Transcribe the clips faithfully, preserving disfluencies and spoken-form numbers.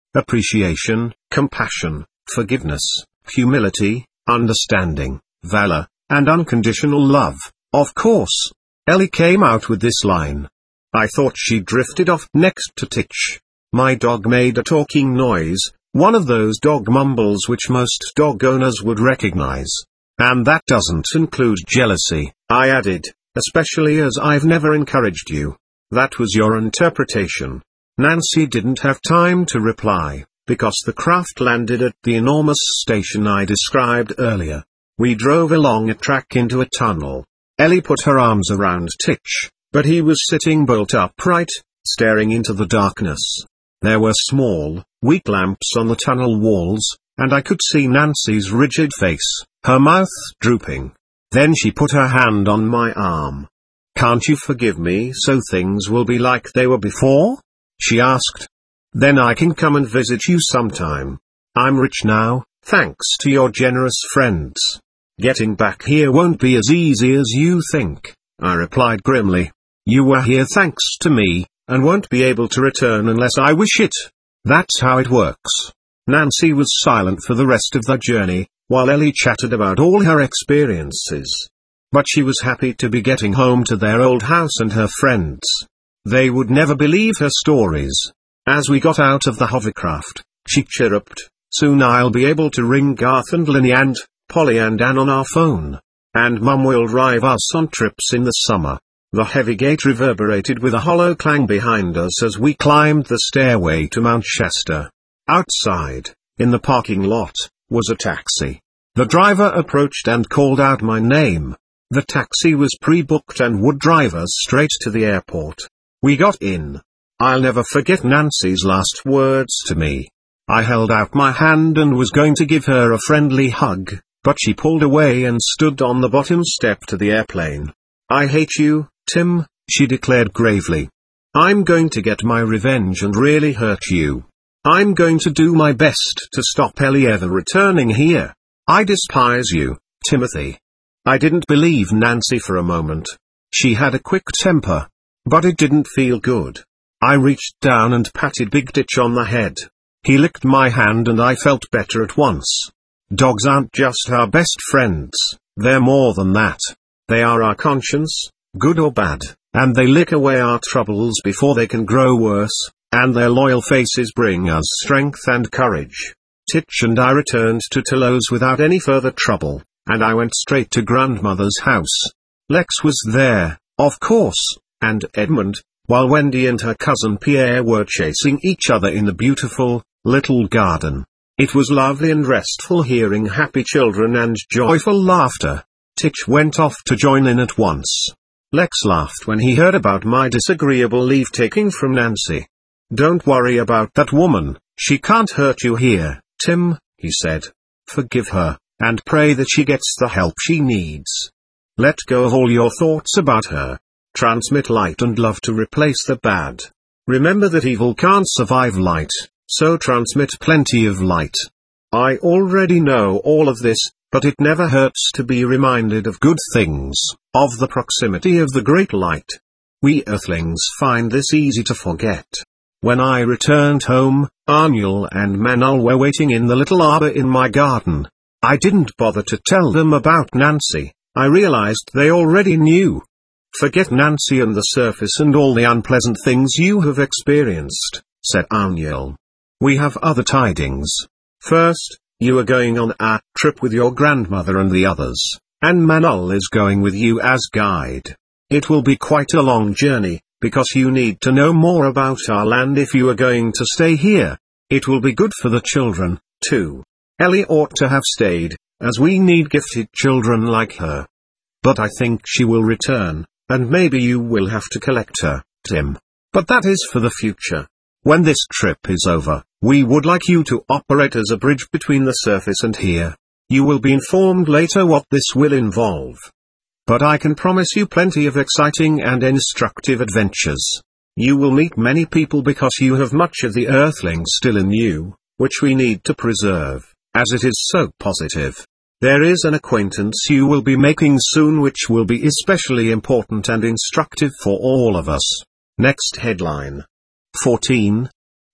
appreciation, compassion, forgiveness, humility, understanding, valor, and unconditional love, of course. Ellie came out with this line. I thought she drifted off next to Titch. My dog made a talking noise, one of those dog mumbles which most dog owners would recognize. And that doesn't include jealousy, I added, especially as I've never encouraged you. That was your interpretation. Nancy didn't have time to reply, because the craft landed at the enormous station I described earlier. We drove along a track into a tunnel. Ellie put her arms around Titch, but he was sitting bolt upright, staring into the darkness. There were small, weak lamps on the tunnel walls, and I could see Nancy's rigid face, her mouth drooping. Then she put her hand on my arm. Can't you forgive me so things will be like they were before? She asked. Then I can come and visit you sometime. I'm rich now, thanks to your generous friends. Getting back here won't be as easy as you think, I replied grimly. You were here thanks to me, and won't be able to return unless I wish it. That's how it works. Nancy was silent for the rest of the journey, while Ellie chatted about all her experiences. But she was happy to be getting home to their old house and her friends. They would never believe her stories. As we got out of the hovercraft, she chirruped, soon I'll be able to ring Garth and Linny and Polly and Anne on our phone. And Mum will drive us on trips in the summer. The heavy gate reverberated with a hollow clang behind us as we climbed the stairway to Mount Shasta. Outside, in the parking lot, was a taxi. The driver approached and called out my name. The taxi was pre-booked and would drive us straight to the airport. We got in. I'll never forget Nancy's last words to me. I held out my hand and was going to give her a friendly hug, but she pulled away and stood on the bottom step to the airplane. I hate you, Tim, she declared gravely. I'm going to get my revenge and really hurt you. I'm going to do my best to stop Ellie ever returning here. I despise you, Timothy. I didn't believe Nancy for a moment. She had a quick temper. But it didn't feel good. I reached down and patted Big Titch on the head. He licked my hand and I felt better at once. Dogs aren't just our best friends, they're more than that. They are our conscience, good or bad, and they lick away our troubles before they can grow worse, and their loyal faces bring us strength and courage. Titch and I returned to Toulouse without any further trouble, and I went straight to grandmother's house. Lex was there, of course, and Edmund, while Wendy and her cousin Pierre were chasing each other in the beautiful, little garden. It was lovely and restful hearing happy children and joyful laughter. Titch went off to join in at once. Lex laughed when he heard about my disagreeable leave-taking from Nancy. Don't worry about that woman, she can't hurt you here, Tim, he said. Forgive her, and pray that she gets the help she needs. Let go of all your thoughts about her. Transmit light and love to replace the bad. Remember that evil can't survive light, so transmit plenty of light. I already know all of this, but it never hurts to be reminded of good things, of the proximity of the great light. We Earthlings find this easy to forget. When I returned home, Arnul and Manal were waiting in the little arbor in my garden. I didn't bother to tell them about Nancy. I realized they already knew. Forget Nancy and the surface and all the unpleasant things you have experienced, said Arnul. We have other tidings. First, you are going on a trip with your grandmother and the others, and Manal is going with you as guide. It will be quite a long journey, because you need to know more about our land if you are going to stay here. It will be good for the children, too. Ellie ought to have stayed, as we need gifted children like her. But I think she will return. And maybe you will have to collect her, Tim. But that is for the future. When this trip is over, we would like you to operate as a bridge between the surface and here. You will be informed later what this will involve. But I can promise you plenty of exciting and instructive adventures. You will meet many people because you have much of the Earthling still in you, which we need to preserve, as it is so positive. There is an acquaintance you will be making soon which will be especially important and instructive for all of us. Next headline. fourteen.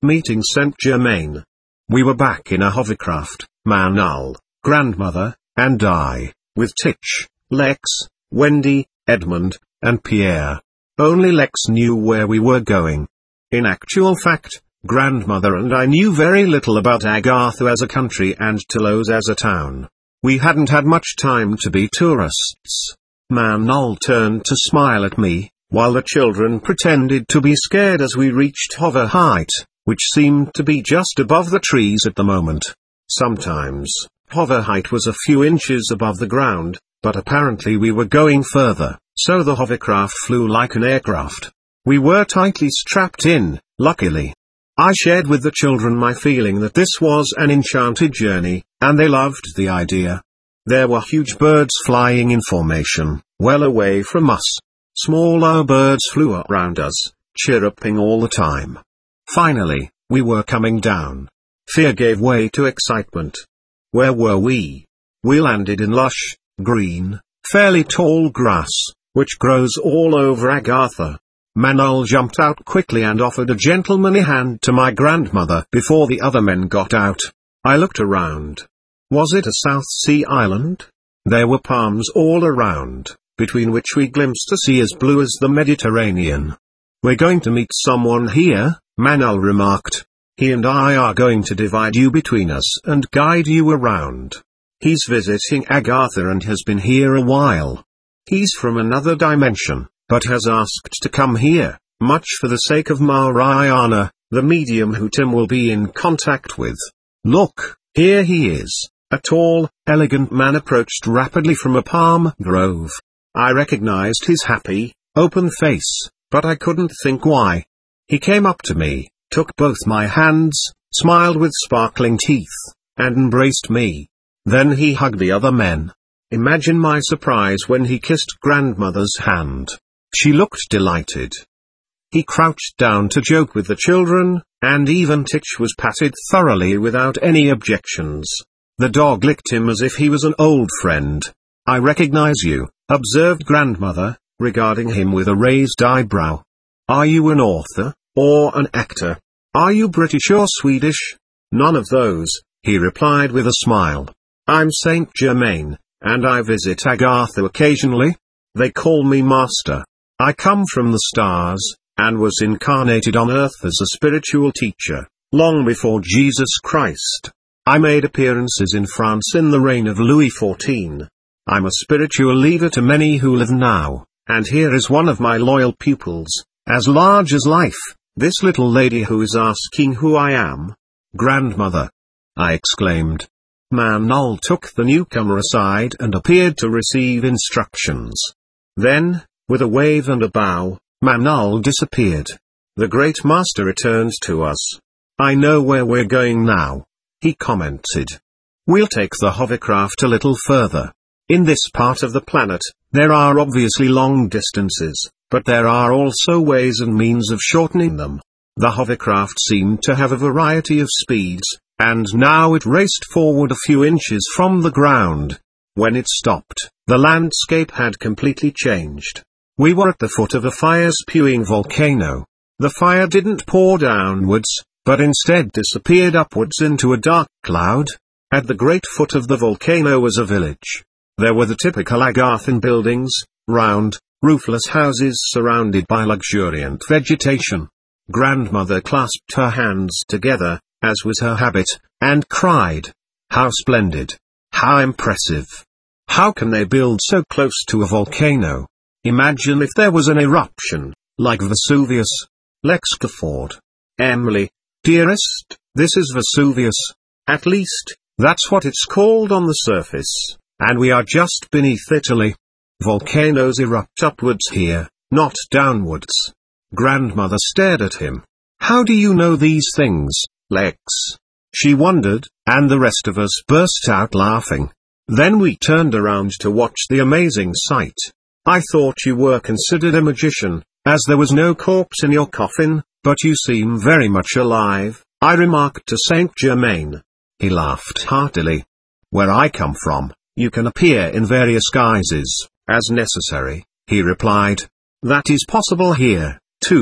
meeting Saint Germain. We were back in a hovercraft, Manal, grandmother, and I, with Titch, Lex, Wendy, Edmund, and Pierre. Only Lex knew where we were going. In actual fact, grandmother and I knew very little about Agartha as a country and Toulouse as a town. We hadn't had much time to be tourists. Manal turned to smile at me, while the children pretended to be scared as we reached hover height, which seemed to be just above the trees at the moment. Sometimes, hover height was a few inches above the ground, but apparently we were going further, so the hovercraft flew like an aircraft. We were tightly strapped in, luckily. I shared with the children my feeling that this was an enchanted journey, and they loved the idea. There were huge birds flying in formation, well away from us. Smaller birds flew around us, chirruping all the time. Finally, we were coming down. Fear gave way to excitement. Where were we? We landed in lush, green, fairly tall grass, which grows all over Agartha. Manal jumped out quickly and offered a gentlemanly hand to my grandmother before the other men got out. I looked around. Was it a South Sea island? There were palms all around, between which we glimpsed a sea as blue as the Mediterranean. We're going to meet someone here, Manal remarked. He and I are going to divide you between us and guide you around. He's visiting Agartha and has been here a while. He's from another dimension, but has asked to come here, much for the sake of Mariana, the medium who Tim will be in contact with. Look, here he is. A tall, elegant man approached rapidly from a palm grove. I recognized his happy, open face, but I couldn't think why. He came up to me, took both my hands, smiled with sparkling teeth, and embraced me. Then he hugged the other men. Imagine my surprise when he kissed grandmother's hand. She looked delighted. He crouched down to joke with the children, and even Titch was patted thoroughly without any objections. The dog licked him as if he was an old friend. I recognize you, observed grandmother, regarding him with a raised eyebrow. Are you an author, or an actor? Are you British or Swedish? None of those, he replied with a smile. I'm Saint Germain, and I visit Agartha occasionally. They call me Master. I come from the stars, and was incarnated on earth as a spiritual teacher, long before Jesus Christ. I made appearances in France in the reign of Louis the fourteenth. I'm a spiritual leader to many who live now, and here is one of my loyal pupils, as large as life, this little lady who is asking who I am. Grandmother! I exclaimed. Manal took the newcomer aside and appeared to receive instructions. Then, with a wave and a bow, Manal disappeared. The great master returned to us. I know where we're going now, he commented. We'll take the hovercraft a little further. In this part of the planet, there are obviously long distances, but there are also ways and means of shortening them. The hovercraft seemed to have a variety of speeds, and now it raced forward a few inches from the ground. When it stopped, the landscape had completely changed. We were at the foot of a fire-spewing volcano. The fire didn't pour downwards, but instead disappeared upwards into a dark cloud. At the great foot of the volcano was a village. There were the typical Agarthan buildings, round, roofless houses surrounded by luxuriant vegetation. Grandmother clasped her hands together, as was her habit, and cried, "How splendid! How impressive! How can they build so close to a volcano? Imagine if there was an eruption, like Vesuvius." Lex guffawed. "Emily, dearest, this is Vesuvius. At least, that's what it's called on the surface, and we are just beneath Italy. Volcanoes erupt upwards here, not downwards." Grandmother stared at him. "How do you know these things, Lex?" she wondered, and the rest of us burst out laughing. Then we turned around to watch the amazing sight. "I thought you were considered a magician, as there was no corpse in your coffin, but you seem very much alive," I remarked to Saint Germain. He laughed heartily. "Where I come from, you can appear in various guises, as necessary," he replied. "That is possible here, too,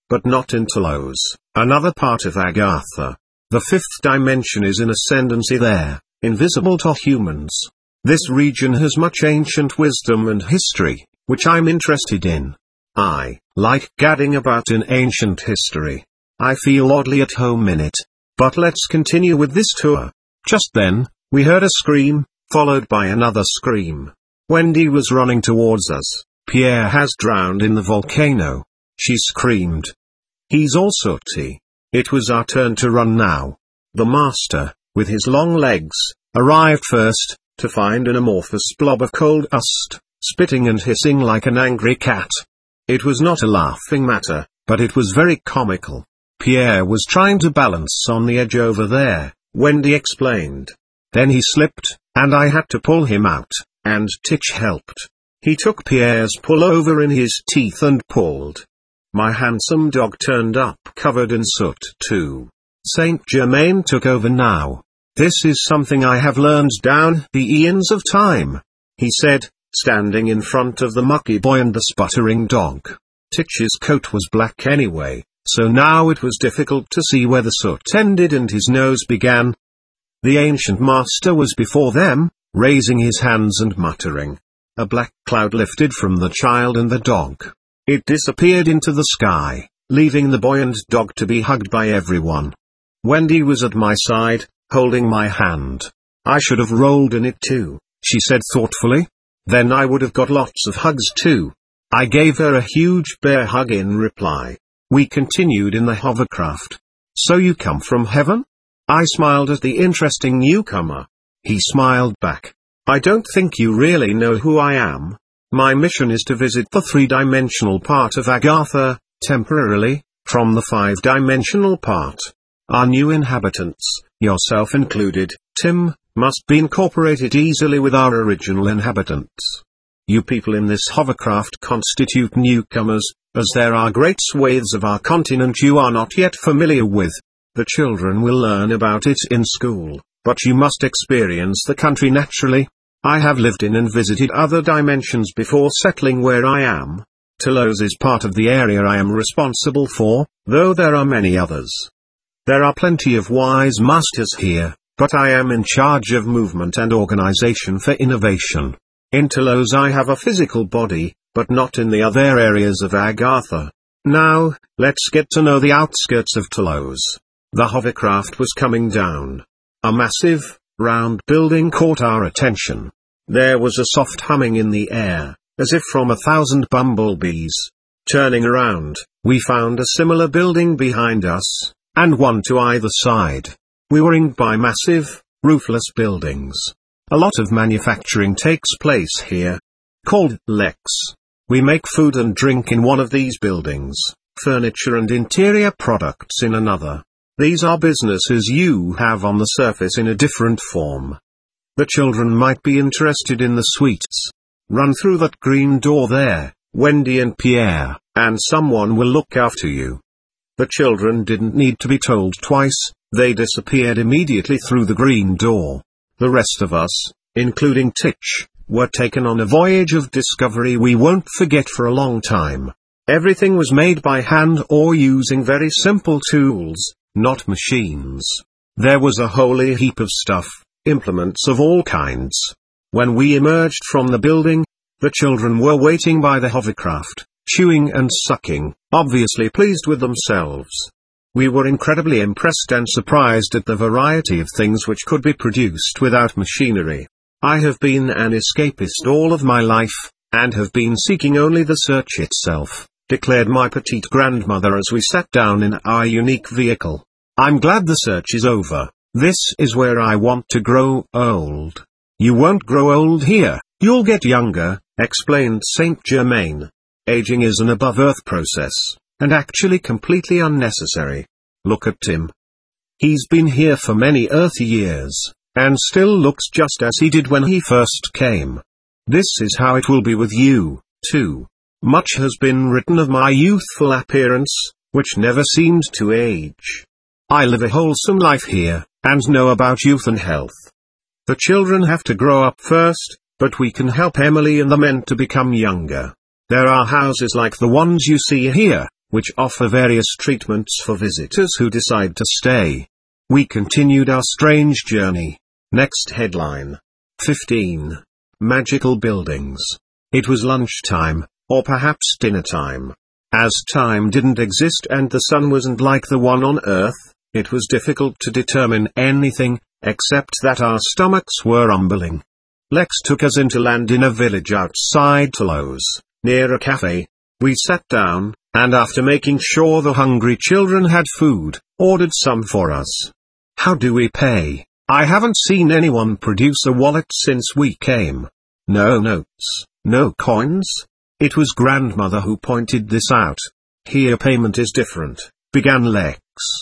but not in Telos, another part of Agartha. The fifth dimension is in ascendancy there, invisible to humans. This region has much ancient wisdom and history, which I'm interested in. I like gadding about in ancient history. I feel oddly at home in it. But let's continue with this tour. Just then, we heard a scream, followed by another scream. Wendy was running towards us. Pierre has drowned in the volcano. She screamed. He's also T. It was our turn to run now. The master, with his long legs, arrived first, to find an amorphous blob of cold dust, spitting and hissing like an angry cat. It was not a laughing matter, but it was very comical. Pierre was trying to balance on the edge over there, Wendy explained. Then he slipped, and I had to pull him out, and Titch helped. He took Pierre's pullover in his teeth and pulled. My handsome dog turned up covered in soot too. Saint Germain took over now. This is something I have learned down the eons of time, he said, standing in front of the mucky boy and the sputtering dog. Titch's coat was black anyway, so now it was difficult to see where the soot ended and his nose began. The ancient master was before them, raising his hands and muttering. A black cloud lifted from the child and the dog. It disappeared into the sky, leaving the boy and dog to be hugged by everyone. Wendy was at my side, holding my hand. I should have rolled in it too, she said thoughtfully. Then I would have got lots of hugs too. I gave her a huge bear hug in reply. We continued in the hovercraft. So you come from heaven? I smiled at the interesting newcomer. He smiled back. I don't think you really know who I am. My mission is to visit the three-dimensional part of Agartha, temporarily, from the five-dimensional part. Our new inhabitants, yourself included, Tim, must be incorporated easily with our original inhabitants. You people in this hovercraft constitute newcomers, as there are great swathes of our continent you are not yet familiar with. The children will learn about it in school, but you must experience the country naturally. I have lived in and visited other dimensions before settling where I am. Telos is part of the area I am responsible for, though there are many others. There are plenty of wise masters here, but I am in charge of movement and organization for innovation. In Telos I have a physical body, but not in the other areas of Agartha. Now, let's get to know the outskirts of Telos. The hovercraft was coming down. A massive, round building caught our attention. There was a soft humming in the air, as if from a thousand bumblebees. Turning around, we found a similar building behind us, and one to either side. We were ringed by massive, roofless buildings. A lot of manufacturing takes place here. Called Lex. We make food and drink in one of these buildings, furniture and interior products in another. These are businesses you have on the surface in a different form. The children might be interested in the sweets. Run through that green door there, Wendy and Pierre, and someone will look after you. The children didn't need to be told twice, they disappeared immediately through the green door. The rest of us, including Titch, were taken on a voyage of discovery we won't forget for a long time. Everything was made by hand or using very simple tools, not machines. There was a holy heap of stuff, implements of all kinds. When we emerged from the building, the children were waiting by the hovercraft, chewing and sucking, obviously pleased with themselves. We were incredibly impressed and surprised at the variety of things which could be produced without machinery. I have been an escapist all of my life, and have been seeking only the search itself, declared my petite grandmother as we sat down in our unique vehicle. I'm glad the search is over. This is where I want to grow old. You won't grow old here, you'll get younger, explained Saint Germain. Aging is an above-earth process, and actually completely unnecessary. Look at Tim. He's been here for many earthy years, and still looks just as he did when he first came. This is how it will be with you, too. Much has been written of my youthful appearance, which never seemed to age. I live a wholesome life here, and know about youth and health. The children have to grow up first, but we can help Emily and the men to become younger. There are houses like the ones you see here, which offer various treatments for visitors who decide to stay. We continued our strange journey. Next headline. fifteen. Magical buildings. It was lunchtime, or perhaps dinner time. As time didn't exist and the sun wasn't like the one on Earth, it was difficult to determine anything, except that our stomachs were rumbling. Lex took us into land in a village outside Toulouse, near a cafe. We sat down, and after making sure the hungry children had food, ordered some for us. How do we pay? I haven't seen anyone produce a wallet since we came. No notes, no coins. It was grandmother who pointed this out. Here payment is different, began Lex.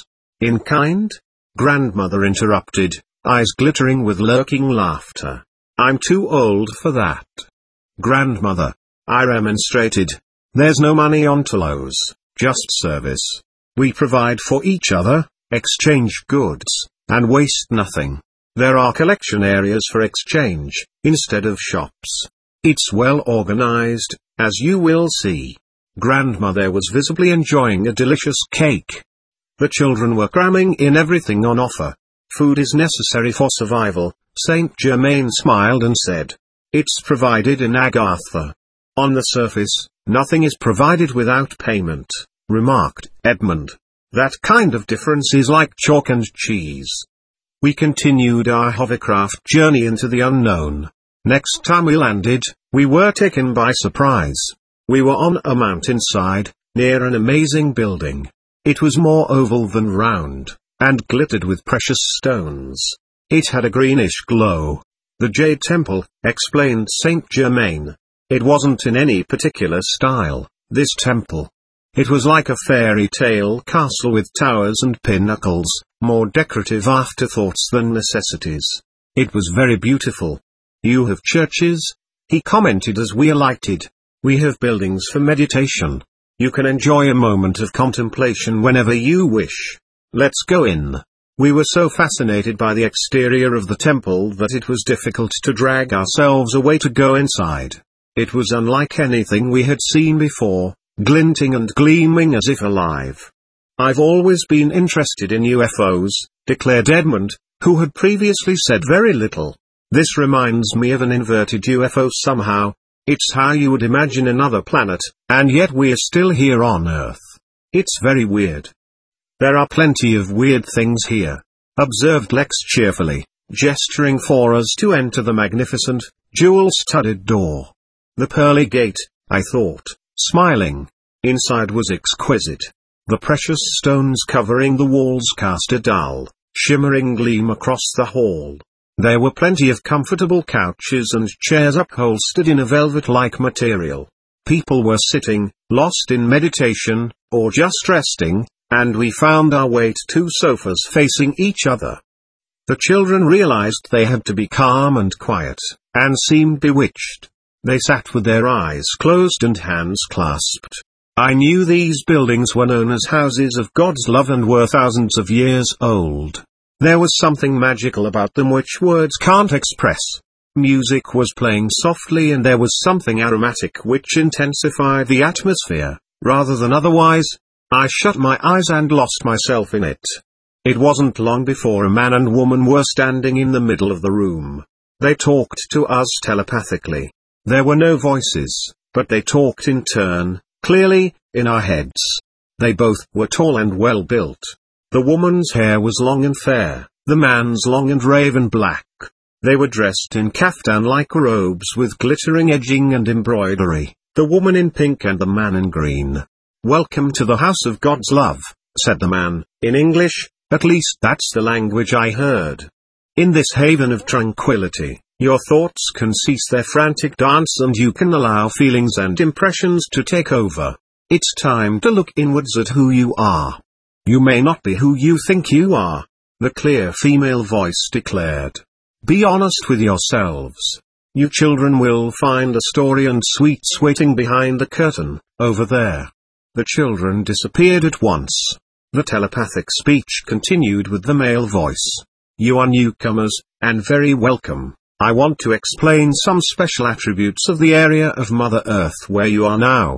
In kind? Grandmother interrupted, eyes glittering with lurking laughter. I'm too old for that. Grandmother, I remonstrated. There's no money on Toulouse, just service. We provide for each other, exchange goods, and waste nothing. There are collection areas for exchange, instead of shops. It's well organized, as you will see. Grandmother was visibly enjoying a delicious cake. The children were cramming in everything on offer. Food is necessary for survival, Saint Germain smiled and said. It's provided in Agatha. On the surface, nothing is provided without payment, remarked Edmund. That kind of difference is like chalk and cheese. We continued our hovercraft journey into the unknown. Next time we landed, we were taken by surprise. We were on a mountainside, near an amazing building. It was more oval than round, and glittered with precious stones. It had a greenish glow. The Jade Temple, explained Saint Germain. It wasn't in any particular style, this temple. It was like a fairy tale castle with towers and pinnacles, more decorative afterthoughts than necessities. It was very beautiful. You have churches? He commented as we alighted. We have buildings for meditation. You can enjoy a moment of contemplation whenever you wish. Let's go in. We were so fascinated by the exterior of the temple that it was difficult to drag ourselves away to go inside. It was unlike anything we had seen before, glinting and gleaming as if alive. I've always been interested in U F Os, declared Edmund, who had previously said very little. This reminds me of an inverted U F O somehow. It's how you would imagine another planet, and yet we're still here on Earth. It's very weird. There are plenty of weird things here, observed Lex cheerfully, gesturing for us to enter the magnificent, jewel-studded door. The pearly gate, I thought, smiling. Inside was exquisite. The precious stones covering the walls cast a dull, shimmering gleam across the hall. There were plenty of comfortable couches and chairs upholstered in a velvet-like material. People were sitting, lost in meditation, or just resting, and we found our way to two sofas facing each other. The children realized they had to be calm and quiet, and seemed bewitched. They sat with their eyes closed and hands clasped. I knew these buildings were known as houses of God's love and were thousands of years old. There was something magical about them which words can't express. Music was playing softly and there was something aromatic which intensified the atmosphere, rather than otherwise. I shut my eyes and lost myself in it. It wasn't long before a man and woman were standing in the middle of the room. They talked to us telepathically. There were no voices, but they talked in turn, clearly, in our heads. They both were tall and well built. The woman's hair was long and fair, the man's long and raven black. They were dressed in kaftan-like robes with glittering edging and embroidery, the woman in pink and the man in green. Welcome to the house of God's love, said the man, in English, at least that's the language I heard. In this haven of tranquility, your thoughts can cease their frantic dance and you can allow feelings and impressions to take over. It's time to look inwards at who you are. You may not be who you think you are, the clear female voice declared. Be honest with yourselves. You children will find a story and sweets waiting behind the curtain, over there. The children disappeared at once. The telepathic speech continued with the male voice. You are newcomers, and very welcome. I want to explain some special attributes of the area of Mother Earth where you are now.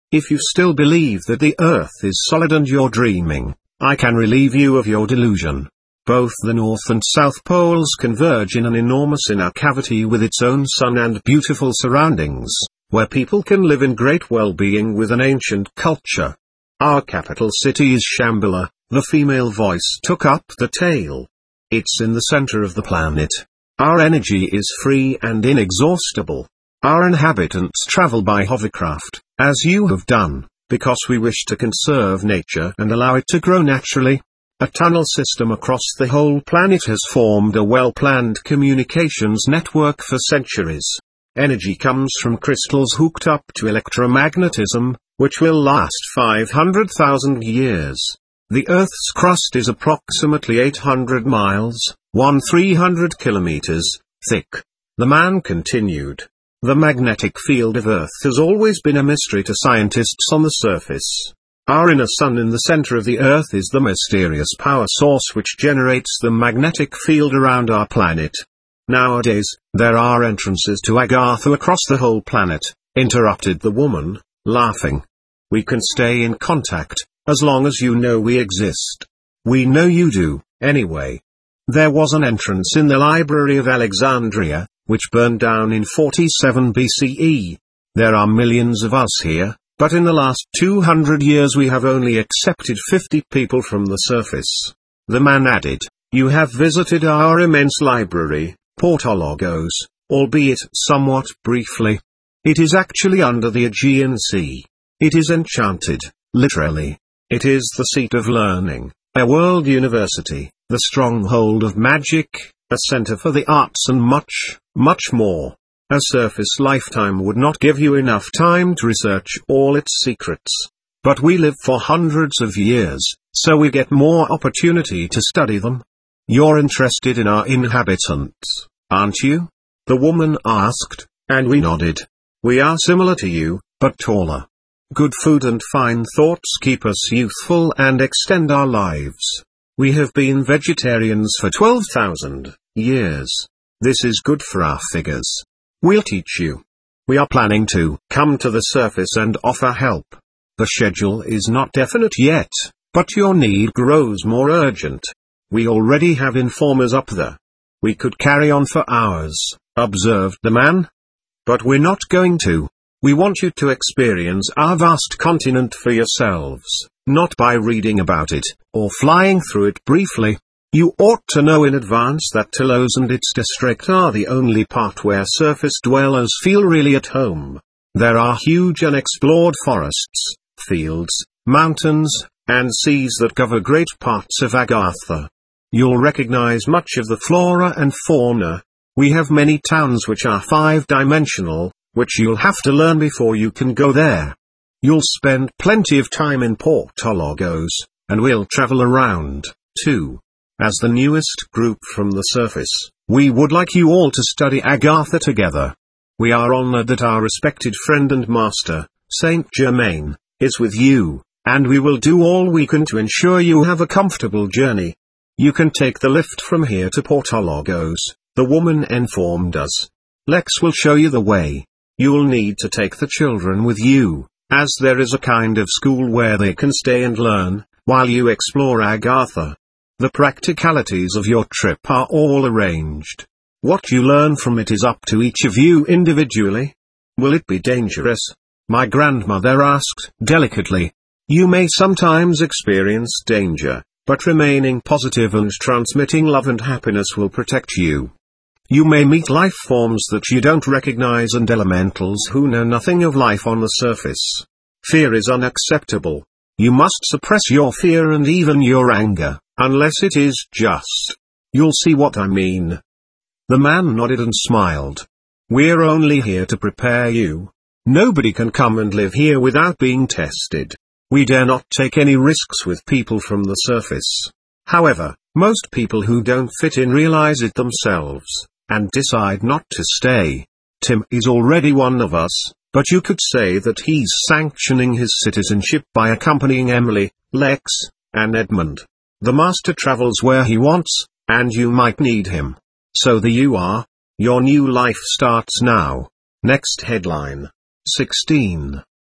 If you still believe that the Earth is solid and you're dreaming, I can relieve you of your delusion. Both the North and South Poles converge in an enormous inner cavity with its own sun and beautiful surroundings, where people can live in great well-being with an ancient culture. Our capital city is Shambhala, the female voice took up the tale. It's in the center of the planet. Our energy is free and inexhaustible. Our inhabitants travel by hovercraft, as you have done, because we wish to conserve nature and allow it to grow naturally. A tunnel system across the whole planet has formed a well-planned communications network for centuries. Energy comes from crystals hooked up to electromagnetism, which will last five hundred thousand years. The Earth's crust is approximately eight hundred miles, one three hundred kilometers, thick. The man continued. The magnetic field of Earth has always been a mystery to scientists on the surface. Our inner sun in the center of the Earth is the mysterious power source which generates the magnetic field around our planet. Nowadays, there are entrances to Agartha across the whole planet, interrupted the woman, laughing. We can stay in contact, as long as you know we exist. We know you do, anyway. There was an entrance in the Library of Alexandria, which burned down in forty-seven B C E. There are millions of us here. But in the last two hundred years we have only accepted fifty people from the surface. The man added, you have visited our immense library, Portologos, albeit somewhat briefly. It is actually under the Aegean Sea. It is enchanted, literally. It is the seat of learning, a world university, the stronghold of magic, a center for the arts and much, much more. A surface lifetime would not give you enough time to research all its secrets. But we live for hundreds of years, so we get more opportunity to study them. You're interested in our inhabitants, aren't you? The woman asked, and we nodded. We are similar to you, but taller. Good food and fine thoughts keep us youthful and extend our lives. We have been vegetarians for twelve thousand years. This is good for our figures. We'll teach you. We are planning to come to the surface and offer help. The schedule is not definite yet, but your need grows more urgent. We already have informers up there. We could carry on for hours, observed the man. But we're not going to. We want you to experience our vast continent for yourselves, not by reading about it, or flying through it briefly. You ought to know in advance that Telos and its district are the only part where surface dwellers feel really at home. There are huge unexplored forests, fields, mountains, and seas that cover great parts of Agartha. You'll recognize much of the flora and fauna. We have many towns which are five-dimensional, which you'll have to learn before you can go there. You'll spend plenty of time in Portologos, and we'll travel around, too. As the newest group from the surface, we would like you all to study Agartha together. We are honored that our respected friend and master, Saint Germain, is with you, and we will do all we can to ensure you have a comfortable journey. You can take the lift from here to Portologos, the woman informed us. Lex will show you the way. You'll need to take the children with you, as there is a kind of school where they can stay and learn, while you explore Agartha. The practicalities of your trip are all arranged. What you learn from it is up to each of you individually. Will it be dangerous? My grandmother asked delicately. You may sometimes experience danger, but remaining positive and transmitting love and happiness will protect you. You may meet life forms that you don't recognize and elementals who know nothing of life on the surface. Fear is unacceptable. You must suppress your fear and even your anger, unless it is just. You'll see what I mean. The man nodded and smiled. We're only here to prepare you. Nobody can come and live here without being tested. We dare not take any risks with people from the surface. However, most people who don't fit in realize it themselves, and decide not to stay. Tim is already one of us, but you could say that he's sanctioning his citizenship by accompanying Emily, Lex, and Edmund. The master travels where he wants, and you might need him. So there you are. Your new life starts now. Next headline. sixteen.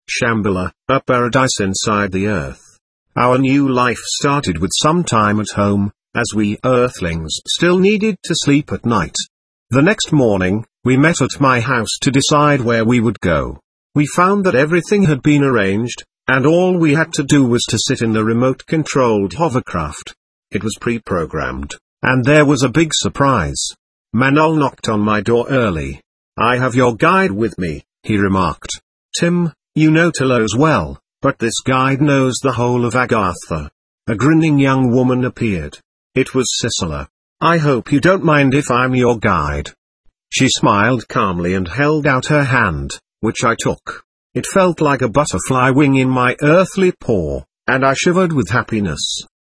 Shambhala, a paradise inside the earth. Our new life started with some time at home, as we earthlings still needed to sleep at night. The next morning, we met at my house to decide where we would go. We found that everything had been arranged, and all we had to do was to sit in the remote-controlled hovercraft. It was pre-programmed, and there was a big surprise. Manal knocked on my door early. "I have your guide with me," he remarked. "Tim, you know Toulouse well, but this guide knows the whole of Agartha." A grinning young woman appeared. It was Sissela. "I hope you don't mind if I'm your guide." She smiled calmly and held out her hand, which I took. It felt like a butterfly wing in my earthly paw, and I shivered with happiness.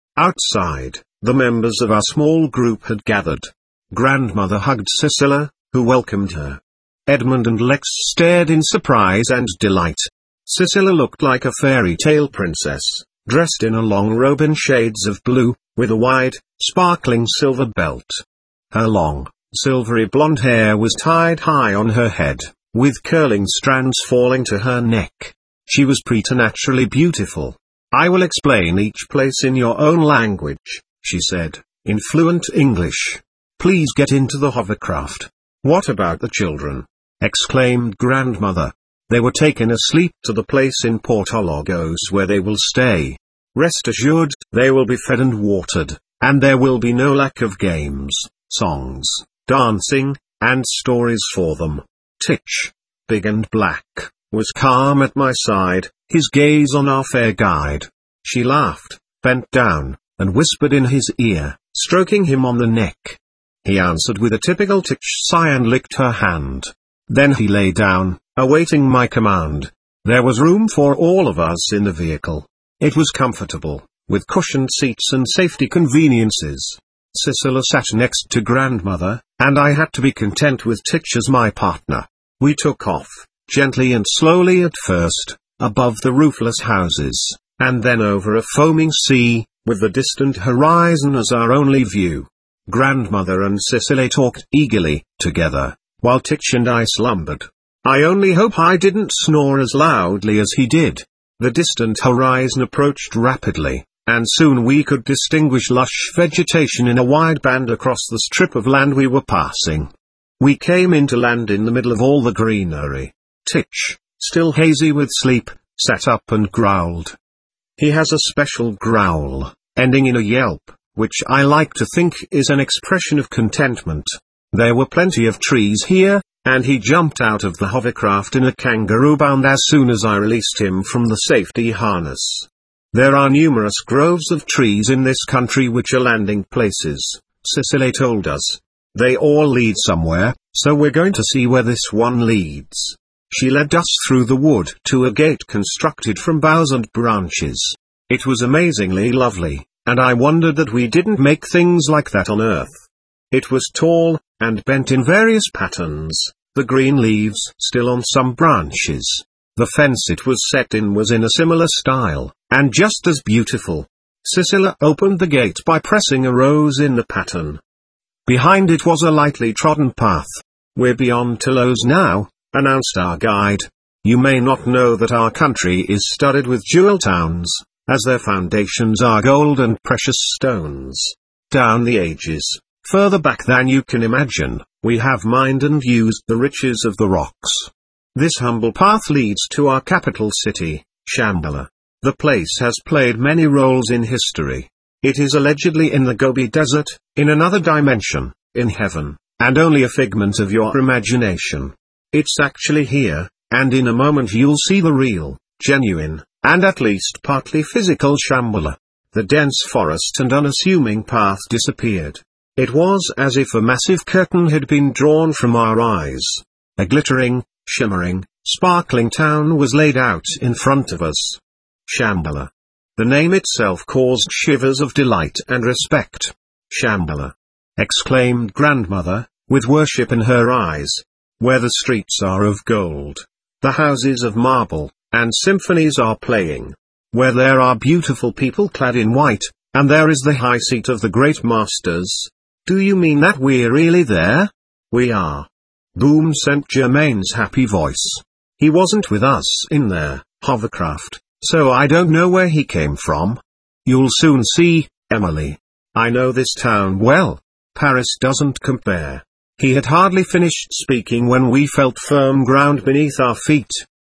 Outside, the members of our small group had gathered. Grandmother hugged Sissela, who welcomed her. Edmund and Lex stared in surprise and delight. Sissela looked like a fairy tale princess, dressed in a long robe in shades of blue, with a wide, sparkling silver belt. Her long, silvery blonde hair was tied high on her head, with curling strands falling to her neck. She was preternaturally beautiful. "I will explain each place in your own language," she said, in fluent English. "Please get into the hovercraft." "What about the children?" exclaimed Grandmother. "They were taken asleep to the place in Portologos where they will stay. Rest assured, they will be fed and watered, and there will be no lack of games, songs, dancing, and stories for them." Titch, big and black, was calm at my side, his gaze on our fair guide. She laughed, bent down, and whispered in his ear, stroking him on the neck. He answered with a typical Titch sigh and licked her hand. Then he lay down, awaiting my command. There was room for all of us in the vehicle. It was comfortable, with cushioned seats and safety conveniences. Sissela sat next to Grandmother, and I had to be content with Titch as my partner. We took off, gently and slowly at first, above the roofless houses, and then over a foaming sea, with the distant horizon as our only view. Grandmother and Sissela talked eagerly, together, while Titch and I slumbered. I only hope I didn't snore as loudly as he did. The distant horizon approached rapidly, and soon we could distinguish lush vegetation in a wide band across the strip of land we were passing. We came into land in the middle of all the greenery. Titch, still hazy with sleep, sat up and growled. He has a special growl, ending in a yelp, which I like to think is an expression of contentment. There were plenty of trees here, and he jumped out of the hovercraft in a kangaroo bound as soon as I released him from the safety harness. There are numerous groves of trees in this country which are landing places, Sissela told us. They all lead somewhere, so we're going to see where this one leads. She led us through the wood to a gate constructed from boughs and branches. It was amazingly lovely, and I wondered that we didn't make things like that on Earth. It was tall, and bent in various patterns, the green leaves still on some branches. The fence it was set in was in a similar style, and just as beautiful. Sissela opened the gate by pressing a rose in the pattern. Behind it was a lightly trodden path. "We're beyond Toulouse now," announced our guide. "You may not know that our country is studded with jewel towns, as their foundations are gold and precious stones. Down the ages, further back than you can imagine, we have mined and used the riches of the rocks. This humble path leads to our capital city, Shambhala. The place has played many roles in history. It is allegedly in the Gobi Desert, in another dimension, in heaven, and only a figment of your imagination. It's actually here, and in a moment you'll see the real, genuine, and at least partly physical Shambhala." The dense forest and unassuming path disappeared. It was as if a massive curtain had been drawn from our eyes. A glittering, shimmering, sparkling town was laid out in front of us. Shambhala. The name itself caused shivers of delight and respect. "Shambhala!" exclaimed Grandmother, with worship in her eyes. "Where the streets are of gold, the houses of marble, and symphonies are playing. Where there are beautiful people clad in white, and there is the high seat of the great masters." "Do you mean that we're really there?" "We are," boomed Saint Germain's happy voice. "He wasn't with us in there, hovercraft, so I don't know where he came from. You'll soon see, Emily. I know this town well. Paris doesn't compare. He had hardly finished speaking when we felt firm ground beneath our feet.